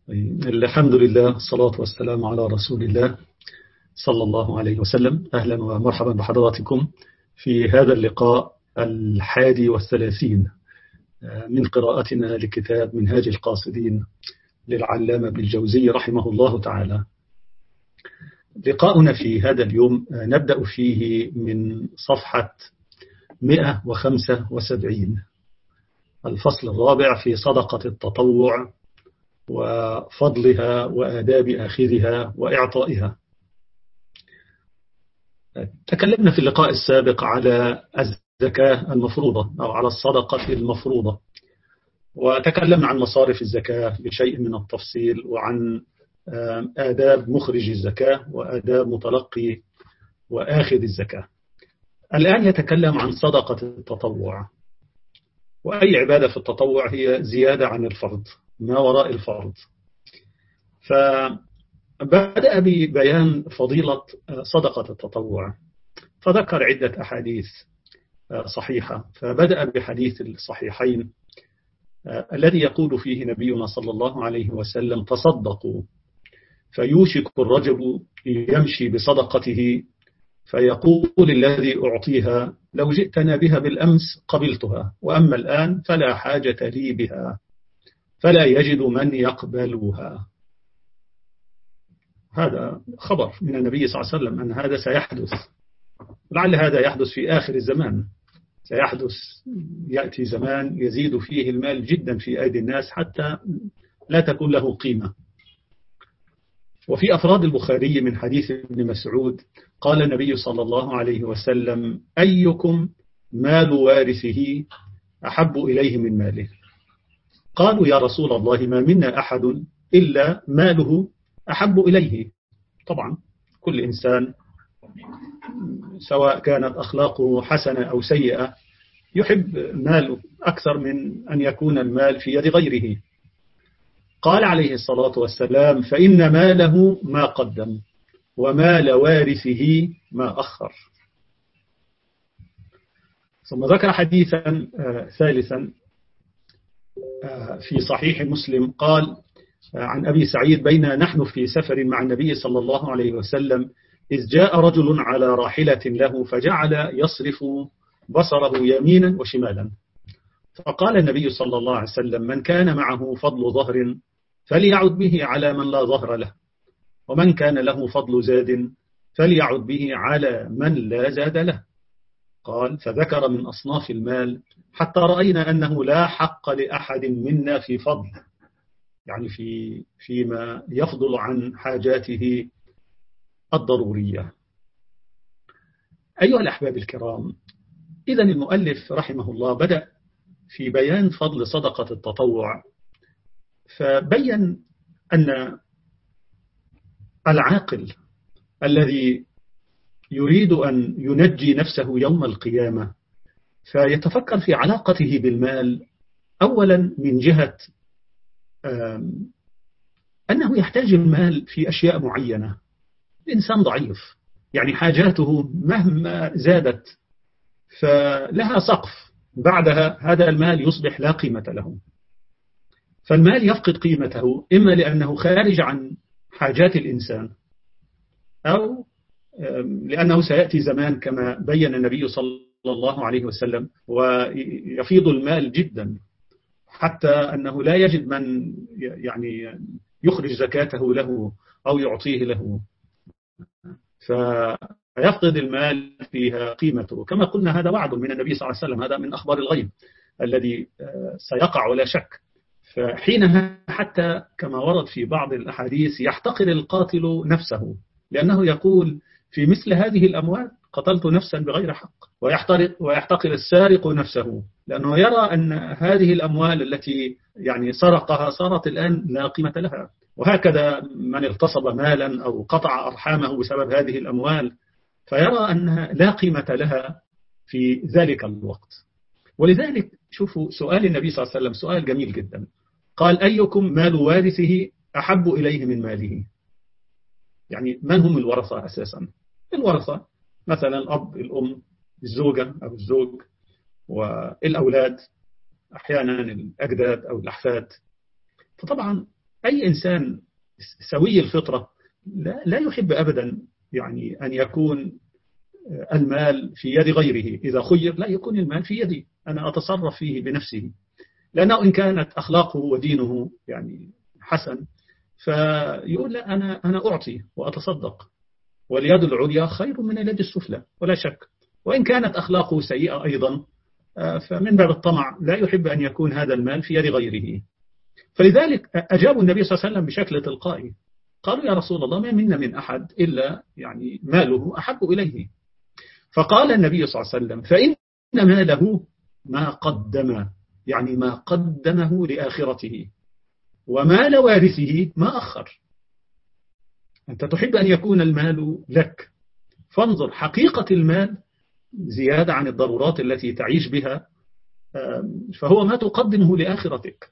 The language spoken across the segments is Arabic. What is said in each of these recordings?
الحمد لله، الصلاة والسلام على رسول الله صلى الله عليه وسلم. أهلا ومرحبا بحضراتكم في هذا اللقاء 31 من قراءتنا لكتاب منهاج القاصدين للعلامة ابن الجوزي رحمه الله تعالى. لقاؤنا في هذا اليوم نبدأ فيه من صفحة 175، الفصل الرابع في صدقة التطوع وفضلها وآداب آخذها وإعطائها. تكلمنا في اللقاء السابق على الزكاة المفروضة أو على الصدقة المفروضة، وتكلمنا عن مصارف الزكاة بشيء من التفصيل، وعن آداب مخرج الزكاة وآداب متلقي وآخذ الزكاة. الآن يتكلم عن صدقة التطوع، وأي عبادة في التطوع هي زيادة عن الفرض، ما وراء الفرض. فبدأ ببيان فضيلة صدقة التطوع، فذكر عدة أحاديث صحيحة، فبدأ بحديث الصحيحين الذي يقول فيه نبينا صلى الله عليه وسلم: تصدقوا فيوشك الرجل يمشي بصدقته فيقول الذي أعطيها لو جئتنا بها بالأمس قبلتها، وأما الآن فلا حاجة لي بها، فلا يجد من يقبلها. هذا خبر من النبي صلى الله عليه وسلم أن هذا سيحدث، لعل هذا يحدث في آخر الزمان. سيحدث، يأتي زمان يزيد فيه المال جدا في أيدي الناس حتى لا تكون له قيمة. وفي أفراد البخاري من حديث ابن مسعود قال النبي صلى الله عليه وسلم: أيكم مال وارثه أحب إليه من ماله؟ قالوا: يا رسول الله ما منا أحد إلا ماله أحب إليه. طبعا كل إنسان سواء كانت أخلاقه حسنة أو سيئة يحب ماله أكثر من أن يكون المال في يد غيره. قال عليه الصلاة والسلام: فإن ماله ما قدم ومال وارثه ما أخر. ثم ذكر حديثا ثالثا في صحيح مسلم، قال عن أبي سعيد: بين نحن في سفر مع النبي صلى الله عليه وسلم إذ جاء رجل على راحلة له فجعل يصرف بصره يمينا وشمالا، فقال النبي صلى الله عليه وسلم: من كان معه فضل ظهر فليعد به على من لا ظهر له، ومن كان له فضل زاد فليعد به على من لا زاد له. قال: فذكر من أصناف المال حتى رأينا أنه لا حق لأحد منا في فضل، يعني فيما يفضل عن حاجاته الضرورية. أيها الأحباب الكرام، إذن المؤلف رحمه الله بدأ في بيان فضل صدقة التطوع، فبين أن العاقل الذي يريد أن ينجي نفسه يوم القيامة فيتفكر في علاقته بالمال، أولا من جهة أنه يحتاج المال في أشياء معينة. الإنسان ضعيف، يعني حاجاته مهما زادت فلها سقف، بعدها هذا المال يصبح لا قيمة له. فالمال يفقد قيمته إما لأنه خارج عن حاجات الإنسان، أو لأنه سيأتي زمان كما بين النبي صلى الله عليه وسلم ويفيض المال جدا حتى أنه لا يجد من يعني يخرج زكاته له أو يعطيه له، فيفقد المال فيها قيمته. كما قلنا هذا وعد من النبي صلى الله عليه وسلم، هذا من أخبار الغيب الذي سيقع ولا شك. فحينها حتى كما ورد في بعض الأحاديث يحتقر القاتل نفسه، لأنه يقول في مثل هذه الأموال قتلت نفسا بغير حق، ويحتقر السارق نفسه لأنه يرى أن هذه الأموال التي يعني سرقها صارت الآن لا قيمة لها. وهكذا من اغتصب مالا أو قطع أرحامه بسبب هذه الأموال فيرى أنها لا قيمة لها في ذلك الوقت. ولذلك شوفوا سؤال النبي صلى الله عليه وسلم سؤال جميل جدا، قال: أيكم مال وارثه أحب إليه من ماله؟ يعني من هم الورثة أساسا؟ الورثة مثلا الأب، الأم، الزوجة أو الزوج، والأولاد، أحيانا الأجداد أو الأحفاد. فطبعا أي إنسان سوي الفطرة لا يحب أبدا يعني أن يكون المال في يد غيره. إذا خير لا يكون المال في يدي، أنا أتصرف فيه بنفسه، لأنه إن كانت أخلاقه ودينه يعني حسن فيقول لا، أنا أعطي وأتصدق، واليد العليا خير من اليد السفلى ولا شك. وإن كانت أخلاقه سيئة أيضا فمن باب الطمع لا يحب أن يكون هذا المال في يد غيره. فلذلك أجابوا النبي صلى الله عليه وسلم بشكل تلقائي، قالوا يا رسول الله ما منا من أحد إلا يعني ماله أحب إليه. فقال النبي صلى الله عليه وسلم فإن ماله ما قدم، يعني ما قدمه لآخرته، ومال وارثه ما أخر. أنت تحب أن يكون المال لك، فانظر حقيقة المال زيادة عن الضرورات التي تعيش بها، فهو ما تقدمه لآخرتك،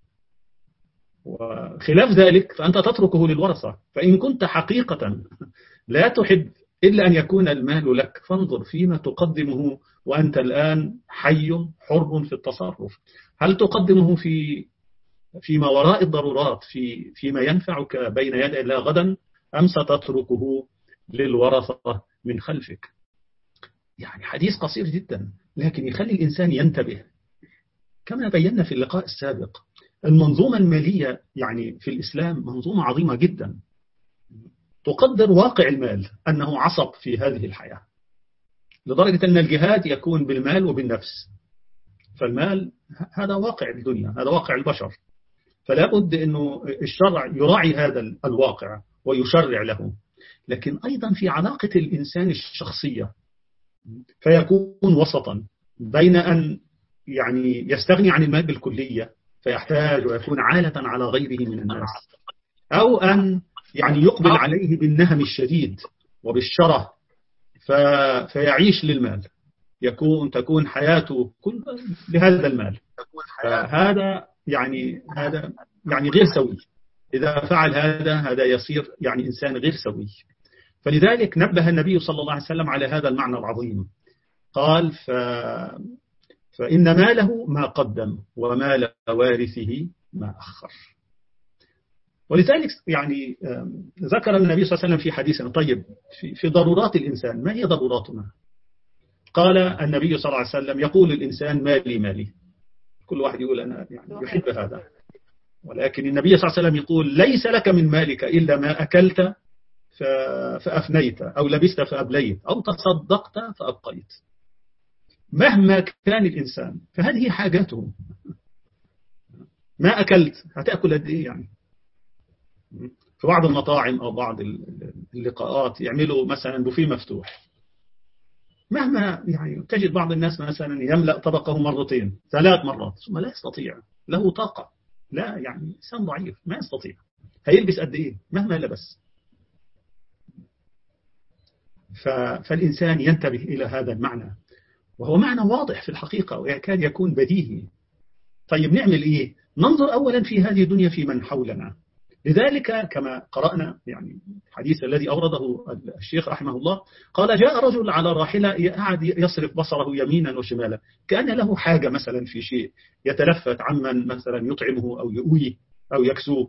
وخلاف ذلك فأنت تتركه للورثة. فإن كنت حقيقة لا تحب إلا أن يكون المال لك، فانظر فيما تقدمه وأنت الآن حي حر في التصرف. هل تقدمه فيما وراء الضرورات، فيما ينفعك بين يدي الله غدا، أم ستتركه للورثة من خلفك؟ يعني حديث قصير جدا لكن يخلي الإنسان ينتبه. كما بينا في اللقاء السابق المنظومة المالية يعني في الإسلام منظومة عظيمة جدا، تقدر واقع المال أنه عصب في هذه الحياة، لدرجة أن الجهاد يكون بالمال وبالنفس. فالمال هذا واقع الدنيا، هذا واقع البشر، فلا بد أنه الشرع يراعي هذا الواقع ويشرع له. لكن أيضا في علاقة الإنسان الشخصية فيكون وسطا بين أن يعني يستغني عن المال بالكلية فيحتاج ويكون عالة على غيره من الناس، أو أن يعني يقبل عليه بالنهم الشديد وبالشره فيعيش للمال، تكون حياته كل لهذا المال. فهذا هذا غير سوي. إذا فعل هذا يصير يعني إنسان غير سوي. فلذلك نبه النبي صلى الله عليه وسلم على هذا المعنى العظيم، قال فإن ماله ما قدم ومال وارثه ما أخر. ولذلك يعني ذكر النبي صلى الله عليه وسلم في حديث طيب في ضرورات الإنسان، ما هي ضروراتنا؟ قال النبي صلى الله عليه وسلم يقول الإنسان مالي مالي، كل واحد يقول أنا يعني يحب هذا، ولكن النبي صلى الله عليه وسلم يقول ليس لك من مالك إلا ما أكلت فأفنيت، أو لبست فأبليت، أو تصدقت فأبقيت. مهما كان الإنسان فهذه حاجاته. ما أكلت هتأكل قد إيه يعني؟ في بعض المطاعم أو بعض اللقاءات يعملوا مثلا بوفيه مفتوح، مهما يعني تجد بعض الناس مثلا يملأ طبقه مرتين 3 مرات ثم لا يستطيع، له طاقة، لا يعني إنسان ضعيف ما يستطيع، هيلبس قد إيه مهما لبس. فالإنسان ينتبه إلى هذا المعنى، وهو معنى واضح في الحقيقة ويكاد يكون بديهي. طيب نعمل إيه؟ ننظر أولا في هذه الدنيا في من حولنا. لذلك كما قرأنا يعني الحديث الذي أورده الشيخ رحمه الله، قال جاء رجل على راحلة قاعد يصرف بصره يمينا وشمالا، كأن له حاجة مثلا في شيء، يتلفت عمن مثلا يطعمه أو يؤويه أو يكسوه.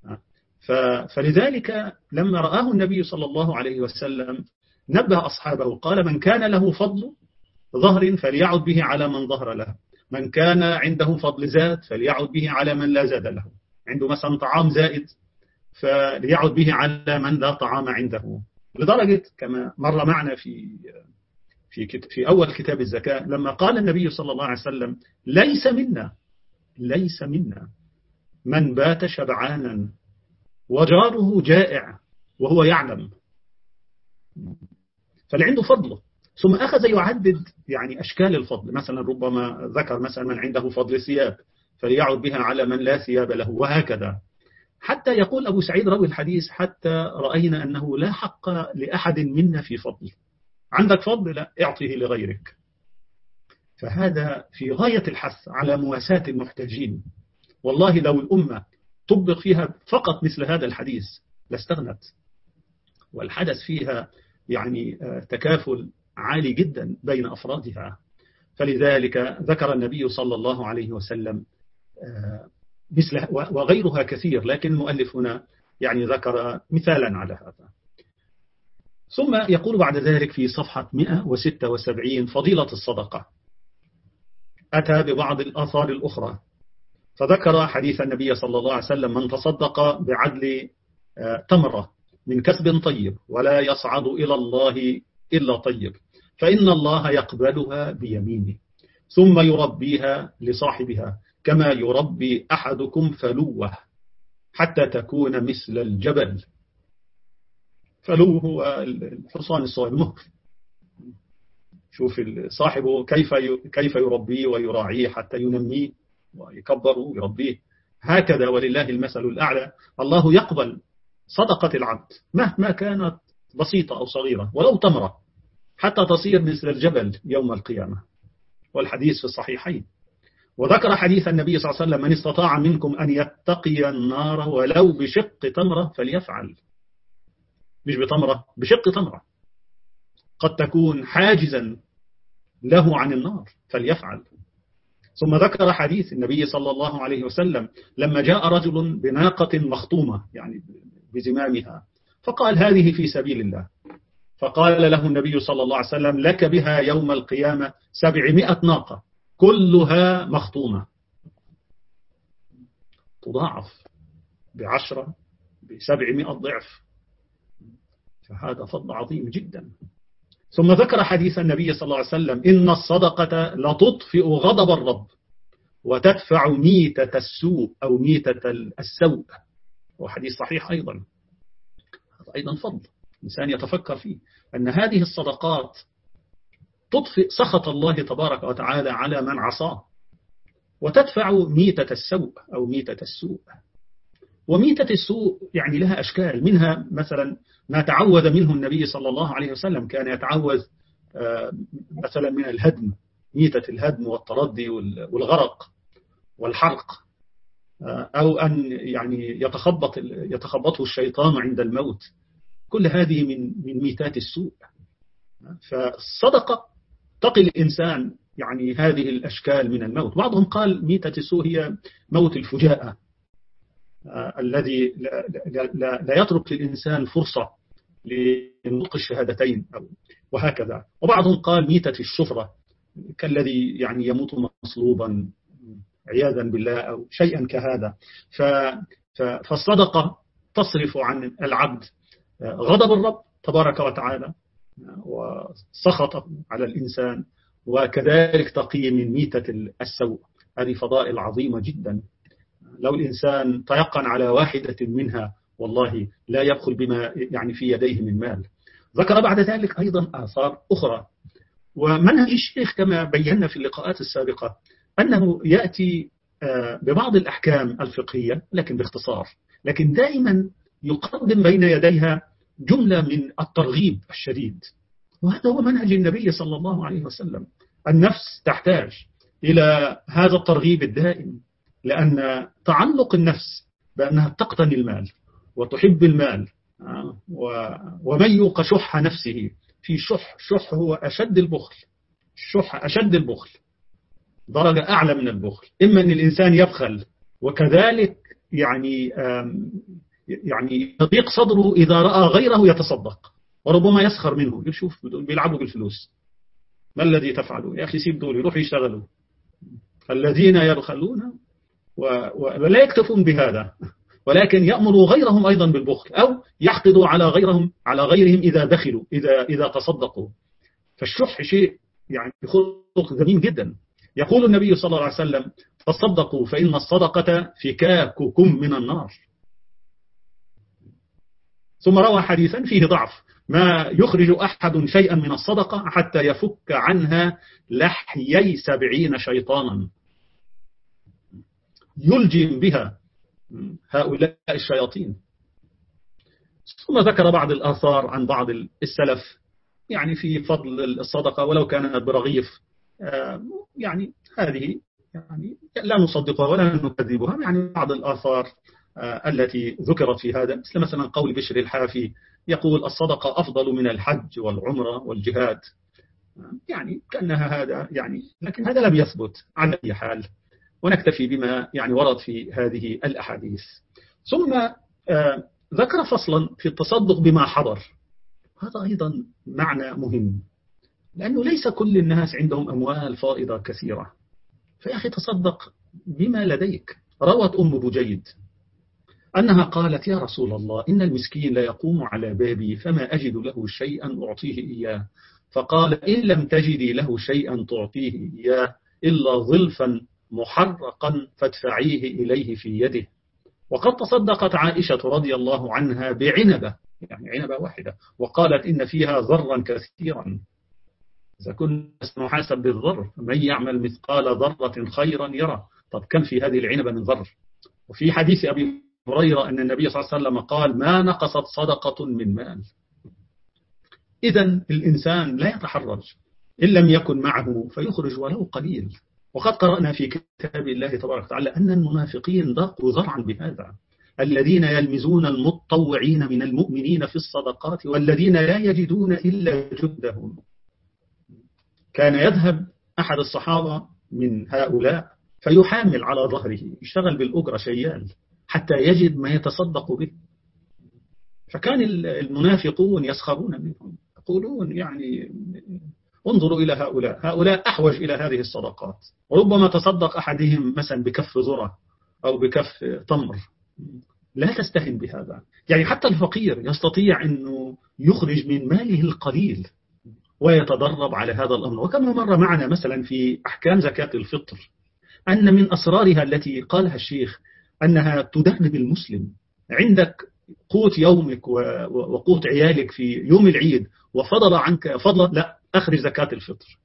فلذلك لما رآه النبي صلى الله عليه وسلم نبه أصحابه، قال من كان له فضل ظهر فليعد به على من ظهر له، من كان عنده فضل زاد فليعد به على من لا زاد له، عنده مثلا طعام زائد فليعد به على من لا طعام عنده. لدرجة كما مر معنا في أول كتاب الزكاة لما قال النبي صلى الله عليه وسلم ليس منا من بات شبعانا وجاره جائع وهو يعلم. فالعنده فضله، ثم أخذ يعدد يعني أشكال الفضل، مثلا ربما ذكر مثلا من عنده فضل ثياب فليعد بها على من لا ثياب له، وهكذا. حتى يقول أبو سعيد راوي الحديث حتى رأينا أنه لا حق لأحد منا في فضل، عندك فضل لا اعطيه لغيرك. فهذا في غاية الحث على مواساة المحتاجين. والله لو الأمة طبق فيها فقط مثل هذا الحديث لاستغنت، والحدث فيها يعني تكافل عالي جدا بين أفرادها. فلذلك ذكر النبي صلى الله عليه وسلم مثل وغيرها كثير، لكن المؤلف هنا يعني ذكر مثالا على هذا. ثم يقول بعد ذلك في صفحة 176 فضيلة الصدقة، أتى ببعض الآثار الأخرى فذكر حديث النبي صلى الله عليه وسلم: من تصدق بعدل تمرة من كسب طيب ولا يصعد إلى الله إلا طيب فإن الله يقبلها بيمينه ثم يربيها لصاحبها كما يربي أحدكم فلوه حتى تكون مثل الجبل. فلوه هو الحصان الصغير المهر. شوف صاحبه كيف يربيه ويراعيه حتى ينميه ويكبره ويربيه. هكذا ولله المثل الأعلى. الله يقبل صدقة العبد مهما كانت بسيطة أو صغيرة ولو تمرة حتى تصير مثل الجبل يوم القيامة، والحديث في الصحيحين. وذكر حديث النبي صلى الله عليه وسلم: من استطاع منكم أن يتقي النار ولو بشق تمرة فليفعل. مش بتمرة، بشق تمرة، قد تكون حاجزا له عن النار فليفعل. ثم ذكر حديث النبي صلى الله عليه وسلم لما جاء رجل بناقة مخطومة يعني بزمامها فقال: هذه في سبيل الله. فقال له النبي صلى الله عليه وسلم: لك بها يوم القيامة 700 ناقة كلها مخطومة، تضاعف ب10 ب700 ضعف، فهذا فضل عظيم جدا. ثم ذكر حديث النبي صلى الله عليه وسلم: إن الصدقة لتطفئ غضب الرب وتدفع ميتة السوء أو ميتة السوء، وحديث صحيح أيضا. هذا أيضا فضل إنسان يتفكر فيه، أن هذه الصدقات تطفئ سخط الله تبارك وتعالى على من عصاه وتدفع ميتة السوء أو ميتة السوء. وميتة السوء يعني لها أشكال، منها مثلا ما تعوذ منه النبي صلى الله عليه وسلم، كان يتعوذ مثلا من الهدم، ميتة الهدم والتردي والغرق والحرق، أو أن يعني يتخبطه الشيطان عند الموت. كل هذه من ميتات السوء. فالصدقة تقي الإنسان يعني هذه الأشكال من الموت. بعضهم قال ميتة السوء هي موت الفجاءة الذي لا يترك للإنسان فرصة لنطق الشهادتين وهكذا. وبعضهم قال ميتة الشفرة كالذي يعني يموت مصلوبا عياذا بالله أو شيئا كهذا. فالصدقة تصرف عن العبد غضب الرب تبارك وتعالى وسخط على الإنسان، وكذلك تقي من ميتة السوء. هذه فضائل عظيمة جدا، لو الإنسان تيقن على واحدة منها والله لا يبخل بما يعني في يديه من مال. ذكر بعد ذلك أيضا آثار أخرى. ومنهج الشيخ كما بينا في اللقاءات السابقة أنه يأتي ببعض الأحكام الفقهية لكن باختصار، لكن دائما يقدم بين يديها جملة من الترغيب الشديد. وهذا هو منهج النبي صلى الله عليه وسلم. النفس تحتاج إلى هذا الترغيب الدائم، لأن تعلق النفس بأنها تقتني المال وتحب المال، ومن يوق شح نفسه في شح هو أشد البخل. الشح أشد البخل، درجة أعلى من البخل. إما أن الإنسان يبخل وكذلك يعني يضيق صدره إذا رأى غيره يتصدق، وربما يسخر منه، يشوف بيلعبوا بالفلوس، ما الذي تفعله يا أخي؟ سيب دول يروحوا يشتغلوا. الذين يبخلون ولا يكتفون بهذا، ولكن يأمروا غيرهم أيضا بالبخل، أو يحقدوا على غيرهم إذا بخلوا، إذا تصدقوا. فالشح شيء يعني خلق ذميم جدا. يقول النبي صلى الله عليه وسلم: تصدقوا فإن الصدقة فكاككم من النار. ثم روى حديثا فيه ضعف: ما يخرج أحد شيئا من الصدقة حتى يفك عنها لحيي 70 شيطانا يلجم بها هؤلاء الشياطين. ثم ذكر بعض الآثار عن بعض السلف يعني في فضل الصدقة ولو كانت برغيف، يعني هذه يعني لا نصدقها ولا نكذبها. يعني بعض الآثار التي ذكرت في هذا، مثلا قول بشر الحافي يقول: الصدقة أفضل من الحج والعمرة والجهاد. يعني كأنها هذا يعني، لكن هذا لم يثبت على أي حال. ونكتفي بما يعني ورد في هذه الأحاديث. ثم ذكر فصلا في التصدق بما حضر. هذا أيضا معنى مهم، لأنه ليس كل الناس عندهم أموال فائضة كثيرة، فيا أخي تصدق بما لديك. روت أم بجيد أنها قالت: يا رسول الله، إن المسكين لا يقوم على بابي فما أجد له شيئا أعطيه إياه، فقال: إن لم تجدي له شيئا تعطيه إياه إلا ظلفا محرقا فادفعيه إليه في يده. وقد تصدقت عائشة رضي الله عنها بعنبة، يعني عنبة واحدة، وقالت: إن فيها ذرا كثيرا، إذا كنا نحاسب بالذر من يعمل مثقال ذرة خيرا يرى. طب كم في هذه العنبة من ذر؟ وفي حديث أبي هريرة أن النبي صلى الله عليه وسلم قال: ما نقصت صدقة من مال. إذا الإنسان لا يتحرج، إن لم يكن معه فيخرج ولو قليل. وقد قرأنا في كتاب الله تبارك وتعالى أن المنافقين ضاقوا ذرعا بهذا، الذين يلمزون المتطوعين من المؤمنين في الصدقات والذين لا يجدون إلا جهدهم. كان يذهب أحد الصحابة من هؤلاء فيحامل على ظهره، يشتغل بالأجرة شيال حتى يجد ما يتصدق به. فكان المنافقون يسخرون منهم، يقولون يعني انظروا إلى هؤلاء أحوج إلى هذه الصدقات. وربما تصدق أحدهم مثلا بكف ذرة أو بكف تمر. لا تستهن بهذا، يعني حتى الفقير يستطيع أنه يخرج من ماله القليل ويتدرب على هذا الأمر. وكما مر معنا مثلا في أحكام زكاة الفطر أن من أسرارها التي قالها الشيخ أنها تدرب المسلم. عندك قوت يومك وقوت عيالك في يوم العيد وفضل عنك فضل، لا، أخرج زكاة الفطر.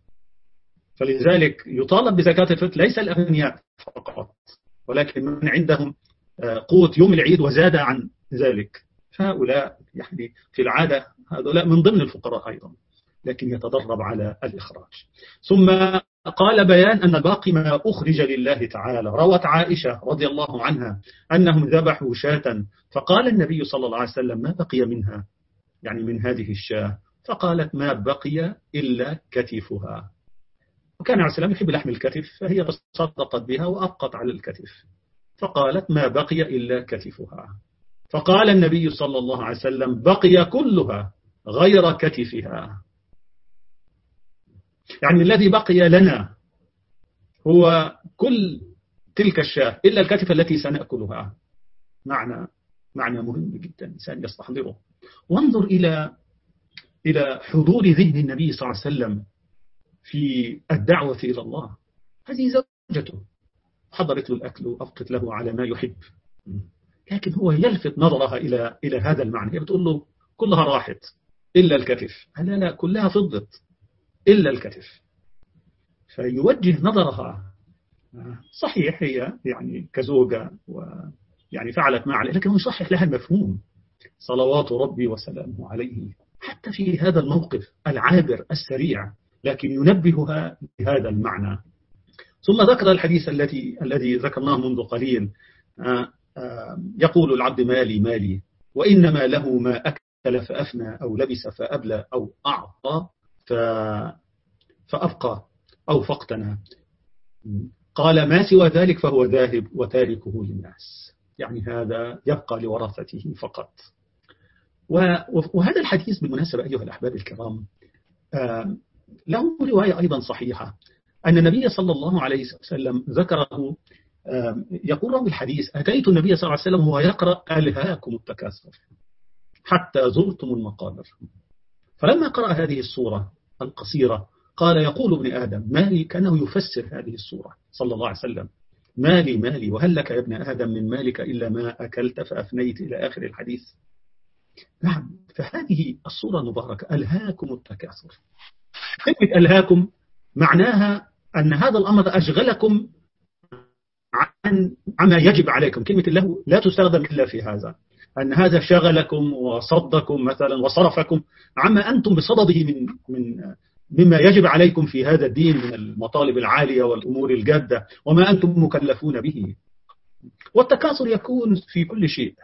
فلذلك يطالب بزكاة الفطر ليس الأغنياء فقط، ولكن من عندهم قوت يوم العيد وزاد عن ذلك، فهؤلاء يعني في العادة هؤلاء من ضمن الفقراء أيضا، لكن يتدرب على الإخراج. ثم قال: بيان أن الباقي ما أخرج لله تعالى. روت عائشة رضي الله عنها أنهم ذبحوا شاة، فقال النبي صلى الله عليه وسلم: ما بقي منها، يعني من هذه الشاة؟ فقالت: ما بقي إلا كتفها. وكان عليه السلام يحب لحم الكتف، فهي تصدقت بها وأبقت على الكتف، فقالت: ما بقي إلا كتفها. فقال النبي صلى الله عليه وسلم: بقي كلها غير كتفها. يعني الذي بقي لنا هو كل تلك الشاة إلا الكتف التي سنأكلها. معنى مهم جدا الإنسان يستحضره. وانظر إلى حضور ذهن النبي صلى الله عليه وسلم في الدعوة إلى الله. هذه زوجته حضرت له الأكل وأبقت له على ما يحب، لكن هو يلفت نظرها إلى هذا المعنى. هي بتقول له: كلها راحت إلا الكتف. لا، كلها فضت إلا الكتف. فيوجه نظرها. صحيح هي يعني كزوجة ويعني فعلت ما عليه، لكن يصحح لها المفهوم صلوات ربي وسلامه عليه حتى في هذا الموقف العابر السريع، لكن ينبهها بهذا المعنى. ثم ذكر الحديث الذي ذكرناه منذ قليل: يقول العبد: مالي مالي، وإنما له ما أكل فأفنى أو لبس فأبلى أو أعطى فأبقى أو فقتنا. قال: ما سوى ذلك فهو ذاهب وتاركه للناس، يعني هذا يبقى لورثته فقط. وهذا الحديث بالمناسبة أيها الأحباب الكرام له رواية أيضا صحيحة، أن النبي صلى الله عليه وسلم ذكره. يقول رب الحديث: أتيت النبي صلى الله عليه وسلم وهو يقرأ: ألهاكم التكاثر حتى زرتم المقابر. فلما قرأ هذه السورة القصيرة قال: يقول ابن آدم مالي، كأنه يفسر هذه السورة صلى الله عليه وسلم: مالي مالي، وهل لك يا ابن آدم من مالك إلا ما أكلت فأفنيت، إلى آخر الحديث. نعم، فهذه السورة المباركة ألهاكم التكاثر. كلمة ألهاكم معناها أن هذا الأمر أشغلكم عما يجب عليكم. كلمة الله لا تستخدم إلا في هذا، أن هذا شغلكم وصدكم مثلا وصرفكم عما أنتم بصدده مما يجب عليكم في هذا الدين من المطالب العالية والأمور الجادة وما أنتم مكلفون به. والتكاثر يكون في كل شيء،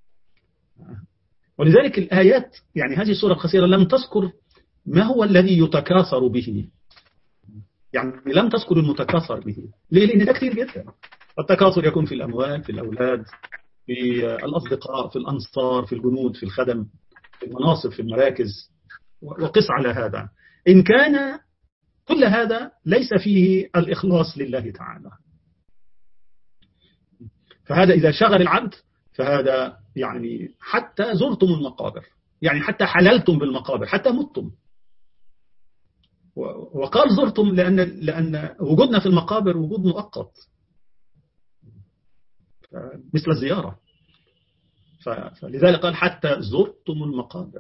ولذلك الآيات يعني هذه السورة القصيرة لم تذكر ما هو الذي يتكاثر به. يعني لم تذكر المتكاثر به. ليه؟ لأن ده كثير جدا. التكاثر يكون في الأموال، في الأولاد، في الأصدقاء، في الأنصار، في الجنود، في الخدم، في المناصب، في المراكز. وقس على هذا إن كان كل هذا ليس فيه الإخلاص لله تعالى، فهذا إذا شغل العبد فهذا يعني حتى زرتم المقابر، يعني حتى حللتم بالمقابر، حتى متم. وقال زرتم لأن وجودنا في المقابر وجود مؤقت مثل الزيارة، فلذلك قال حتى زرتم المقابر.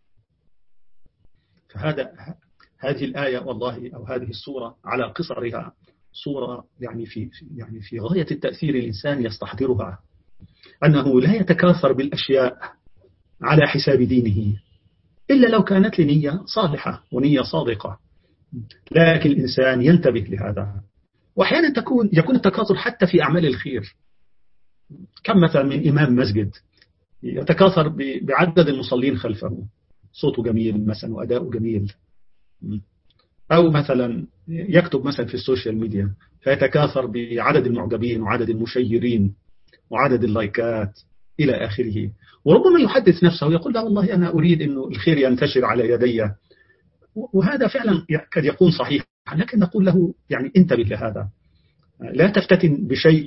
هذه الآية والله أو هذه السورة على قصرها صورة يعني في غاية التأثير. الإنسان يستحضرها أنه لا يتكاثر بالأشياء على حساب دينه إلا لو كانت لنية صالحة ونية صادقة، لكن الإنسان ينتبه لهذا. وأحيانا يكون التكاثر حتى في أعمال الخير. كم مثلا من إمام مسجد يتكاثر بعدد المصلين خلفه، صوته جميل مثلا وأداؤه جميل، أو مثلا يكتب مثلا في السوشيال ميديا فيتكاثر بعدد المعجبين وعدد المشيرين وعدد اللايكات إلى آخره. وربما يحدث نفسه ويقول لا والله أنا أريد أنه الخير ينتشر على يدي، وهذا فعلا قد يكون صحيح، لكن نقول له يعني انتبه لهذا، لا تفتتن بشيء.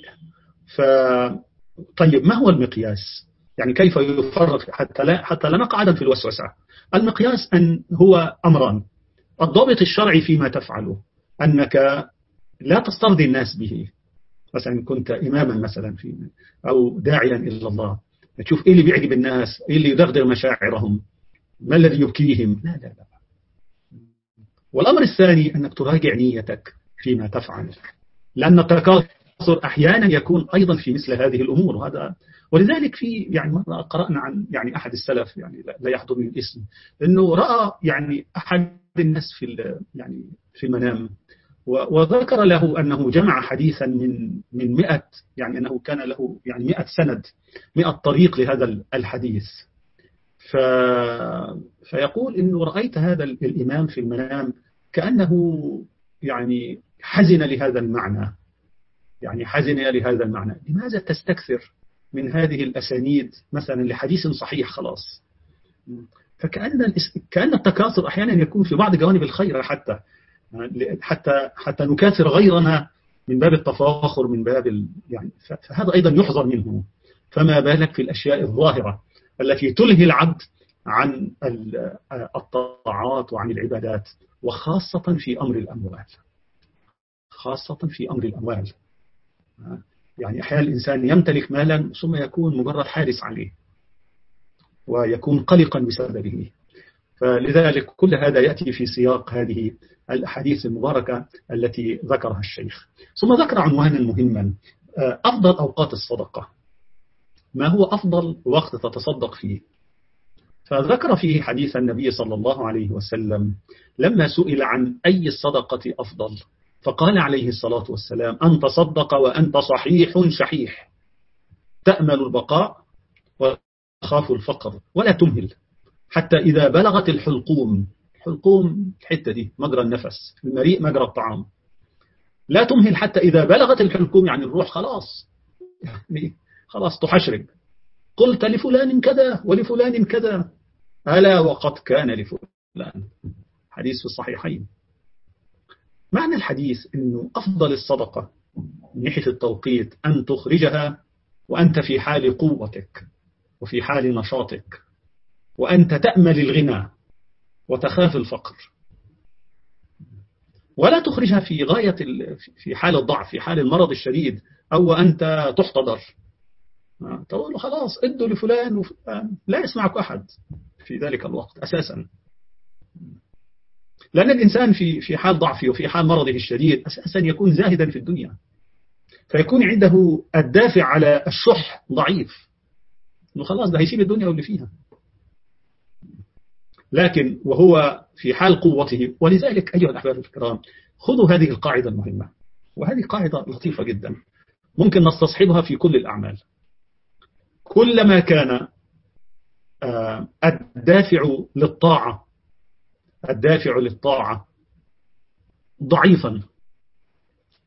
طيب ما هو المقياس؟ يعني كيف يفرق حتى لا نقع في الوسوسة؟ المقياس هو أمران: الضابط الشرعي فيما تفعله، أنك لا تسترضي الناس به. مثلا كنت إماما مثلا أو داعيا إلى الله، تشوف إيه اللي بيعجب الناس، إيه اللي يدغدغ مشاعرهم، ما الذي يبكيهم. لا لا لا. والأمر الثاني أنك تراجع نيتك فيما تفعل، لأن التكاثر أحيانا يكون أيضا في مثل هذه الأمور. ولذلك يعني مرة قرأنا عن يعني أحد السلف، يعني لا يحضرني الاسم، أنه رأى يعني أحد الناس في المنام، وذكر له أنه جمع حديثا من 100، يعني أنه كان له يعني 100 سند، 100 طريق لهذا الحديث. فيقول إنه رأيت هذا الإمام في المنام كأنه يعني حزن لهذا المعنى، يعني حزن لهذا المعنى. لماذا تستكثر من هذه الأسانيد مثلا لحديث صحيح خلاص؟ كأن التكاثر أحيانا يكون في بعض جوانب الخير، حتى نكاثر غيرنا من باب التفاخر، من باب يعني فهذا أيضا يحذر منه. فما بالك في الأشياء الظاهرة التي تلهي العبد عن الطاعات وعن العبادات، وخاصة في أمر الأموال. خاصة في أمر الأموال، يعني أحيانا الإنسان يمتلك مالا ثم يكون مجرد حارس عليه ويكون قلقا بسببه. فلذلك كل هذا يأتي في سياق هذه الأحاديث المباركة التي ذكرها الشيخ. ثم ذكر عنوانا مهما: أفضل أوقات الصدقة. ما هو أفضل وقت تتصدق فيه؟ فذكر فيه حديث النبي صلى الله عليه وسلم لما سئل عن أي الصدقة أفضل، فقال عليه الصلاة والسلام: أن تصدق وأنت صحيح شحيح، تأمل البقاء وتخاف الفقر، ولا تمهل حتى إذا بلغت الحلقوم الحتة دي مجرى النفس، المريء مجرى الطعام، لا تمهل حتى إذا بلغت الحلقوم، يعني الروح خلاص تحشرج، قلت لفلان كذا ولفلان كذا، ألا وقد كان لفلان. حديث في الصحيحين. معنى الحديث أنه أفضل الصدقة من ناحية التوقيت أن تخرجها وأنت في حال قوتك وفي حال نشاطك، وأنت تأمل الغنى وتخاف الفقر، ولا تخرجها في حال الضعف، في حال المرض الشديد، أو أنت تحتضر تقول خلاص ادوا لفلان وفلان، لا يسمعك أحد في ذلك الوقت أساسا. لأن الإنسان في حال ضعفه وفي حال مرضه الشديد أساسا يكون زاهدا في الدنيا، فيكون عنده الدافع على الشح ضعيف، إنه خلاص ده هيسيب الدنيا واللي فيها. لكن وهو في حال قوته. ولذلك أيها الأحباب الكرام، خذوا هذه القاعدة المهمة، وهذه قاعدة لطيفة جدا ممكن نستصحبها في كل الأعمال. كلما كان الدافع للطاعة ضعيفا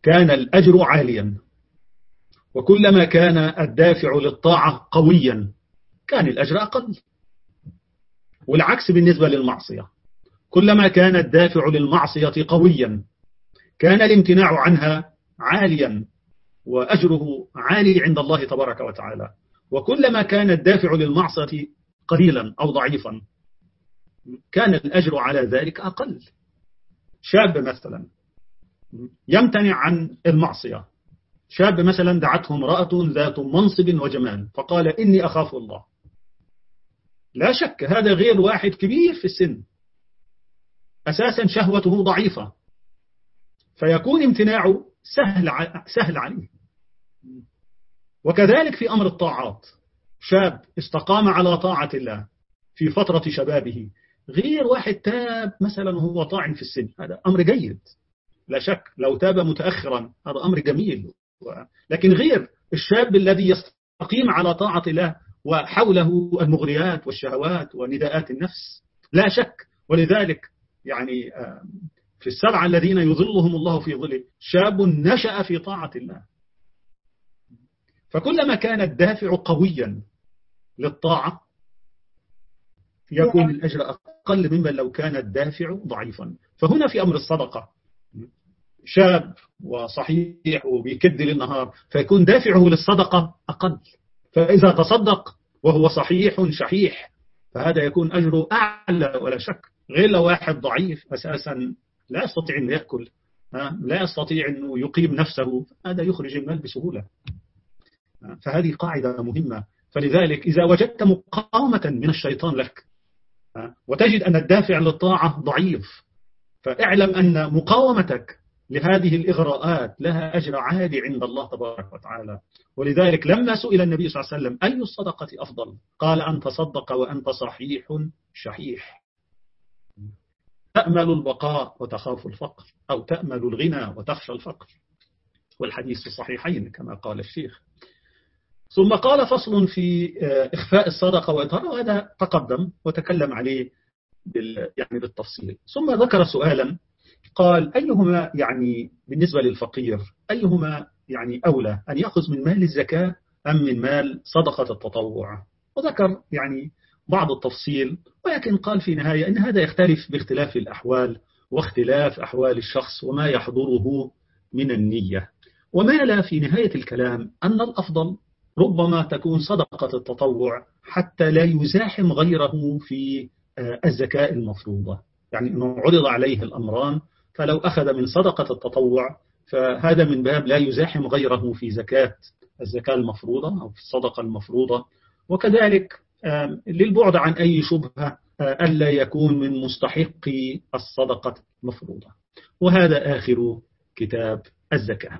كان الأجر عاليا، وكلما كان الدافع للطاعة قويا كان الأجر أقل. والعكس بالنسبة للمعصية، كلما كان الدافع للمعصية قويا كان الامتناع عنها عاليا وأجره عالي عند الله تبارك وتعالى، وكلما كان الدافع للمعصية قليلا أو ضعيفا كان الأجر على ذلك أقل. شاب مثلا يمتنع عن المعصية، شاب مثلا دعته امرأة ذات منصب وجمال فقال إني أخاف الله، لا شك هذا غير واحد كبير في السن أساسا شهوته ضعيفة، فيكون امتناعه سهل عليه. وكذلك في أمر الطاعات، شاب استقام على طاعة الله في فترة شبابه غير واحد تاب مثلا وهو طاعن في السن، هذا أمر جيد لا شك، لو تاب متأخرا هذا أمر جميل، لكن غير الشاب الذي يستقيم على طاعة الله وحوله المغريات والشهوات ونداءات النفس لا شك. ولذلك يعني في السبعة الذين يظلهم الله في ظله شاب نشأ في طاعة الله. فكلما كان الدافع قويا للطاعة يكون الأجر أقل ممن لو كان الدافع ضعيفا. فهنا في أمر الصدقة شاب وصحيح وبيكد للنهار فيكون دافعه للصدقة أقل، فإذا تصدق وهو صحيح شحيح فهذا يكون أجره أعلى ولا شك، غير لو واحد ضعيف أساسا لا يستطيع أن يأكل، لا يستطيع أنه يقيم نفسه، هذا يخرج المال بسهولة. فهذه قاعدة مهمة. فلذلك إذا وجدت مقاومة من الشيطان لك وتجد أن الدافع للطاعة ضعيف، فاعلم أن مقاومتك لهذه الإغراءات لها أجر عالي عند الله تبارك وتعالى. ولذلك لما سئل النبي صلى الله عليه وسلم أي الصدقة أفضل قال أن تصدق وأنت صحيح شحيح، تأمل البقاء وتخاف الفقر، أو تأمل الغنى وتخشى الفقر، والحديث في الصحيحين كما قال الشيخ. ثم قال فصل في إخفاء الصدقة وإظهارها، وهذا تقدم وتكلم عليه يعني بالتفصيل. ثم ذكر سؤالا قال أيهما يعني بالنسبة للفقير أيهما يعني أولى أن يأخذ من مال الزكاة أم من مال صدقة التطوع، وذكر يعني بعض التفصيل، ولكن قال في نهاية أن هذا يختلف باختلاف الأحوال واختلاف أحوال الشخص وما يحضره من النية. ومال في نهاية الكلام أن الأفضل ربما تكون صدقة التطوع حتى لا يزاحم غيره في الزكاة المفروضة، يعني أنه عرض عليه الأمران، فلو أخذ من صدقة التطوع فهذا من باب لا يزاحم غيره في الزكاة المفروضة أو في الصدقة المفروضة. وكذلك للبعد عن أي شبهة ألا يكون من مستحقي الصدقة المفروضة. وهذا آخر كتاب الزكاة.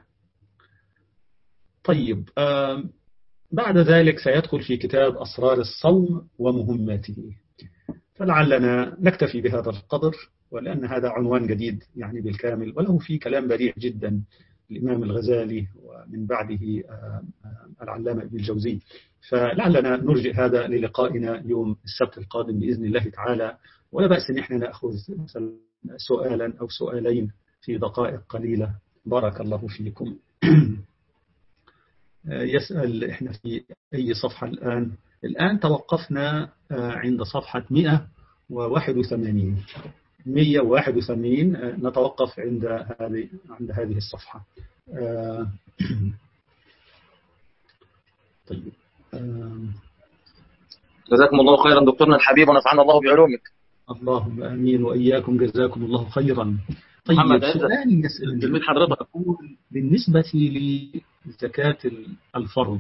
طيب بعد ذلك سيدخل في كتاب أسرار الصوم ومهماته، فلعلنا نكتفي بهذا القدر، ولأن هذا عنوان جديد يعني بالكامل، وله فيه كلام بديع جدا الإمام الغزالي ومن بعده العلامة ابن الجوزي، فلعلنا نرجئ هذا للقائنا يوم السبت القادم بإذن الله تعالى. ولا بأس أن احنا نأخذ مثلا سؤالا أو سؤالين في دقائق قليلة. بارك الله فيكم. يسأل احنا في أي صفحة الآن؟ الآن توقفنا عند صفحة 181 نتوقف عند هذه الصفحة. طيب جزاكم الله خيرا دكتورنا الحبيب ونفعنا الله بعلومك. اللهم آمين وإياكم، جزاكم الله خيرا. طيب سؤال يسأل حضرتك بالنسبة لزكاة الفرض،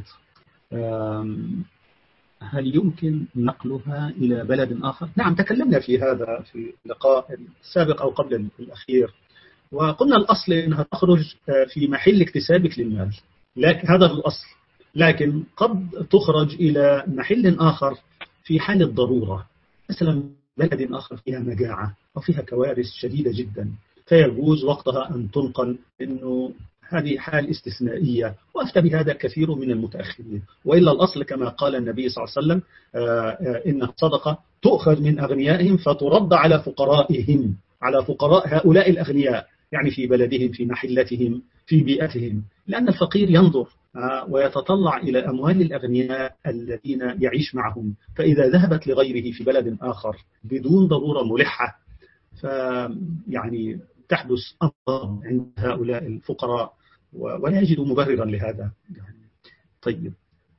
هل يمكن نقلها إلى بلد آخر؟ نعم تكلمنا في هذا في اللقاء السابق أو قبل الأخير، وقلنا الأصل أنها تخرج في محل اكتسابك للمال، لكن هذا الأصل، لكن قد تخرج إلى محل آخر في حال الضرورة، مثلا بلد آخر فيها مجاعة أو فيها كوارث شديدة جدا، فيجوز وقتها أن تنقل، إنه هذه حال استثنائية، وأفتى بهذا كثير من المتأخرين. وإلا الأصل كما قال النبي صلى الله عليه وسلم إن الصدقة تؤخذ من أغنيائهم فترد على فقراء هؤلاء الأغنياء، يعني في بلدهم، في محلتهم، في بيئتهم، لأن الفقير ينظر ويتطلع إلى أموال الأغنياء الذين يعيش معهم، فإذا ذهبت لغيره في بلد آخر بدون ضرورة ملحة فيعني تحدث أمراض عند هؤلاء الفقراء ولا يجدوا مبررا لهذا. طيب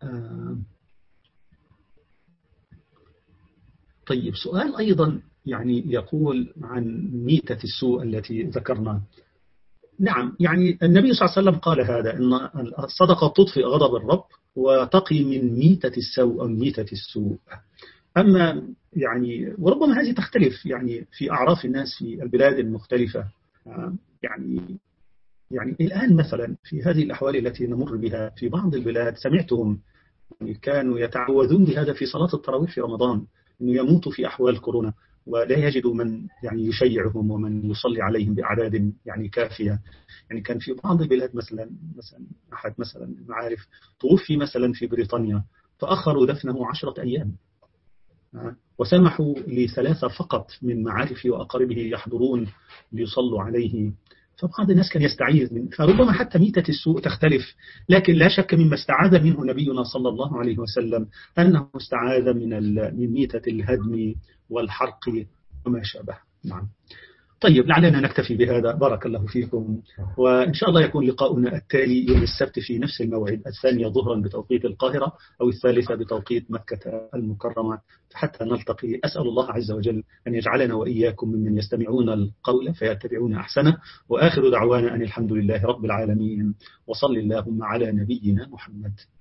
طيب سؤال أيضا يعني يقول عن ميتة السوء التي ذكرنا. نعم، يعني النبي صلى الله عليه وسلم قال هذا، أن الصدقة تطفئ غضب الرب وتقي من ميتة السوء أو ميتة السوء. أما يعني وربما هذه تختلف يعني في أعراف الناس في البلاد المختلفة. يعني الآن مثلا في هذه الأحوال التي نمر بها في بعض البلاد سمعتهم يعني كانوا يتعوذون بهذا في صلاة التراويح في رمضان، أنه يموتوا في أحوال كورونا ولا يجدوا من يعني يشيعهم ومن يصلي عليهم بأعداد يعني كافية. يعني كان في بعض البلاد مثلا أحد مثلا المعارف توفي مثلا في بريطانيا فأخروا دفنه 10 أيام وسمحوا ل3 فقط من معارفه وأقاربه يحضرون ليصلوا عليه. فبعض الناس كان يستعيذ منه، فربما حتى ميتة السوء تختلف، لكن لا شك مما استعاذ منه نبينا صلى الله عليه وسلم أنه استعاذ من ميتة الهدم والحرق وما شابه. نعم. طيب لعلنا نكتفي بهذا، بارك الله فيكم، وإن شاء الله يكون لقاؤنا التالي يوم السبت في نفس الموعد، 2 ظهرا بتوقيت القاهرة أو 3 بتوقيت مكة المكرمة، حتى نلتقي. أسأل الله عز وجل أن يجعلنا وإياكم ممن يستمعون القول فيتبعون أحسنه، وآخر دعوانا أن الحمد لله رب العالمين، وصل اللهم على نبينا محمد.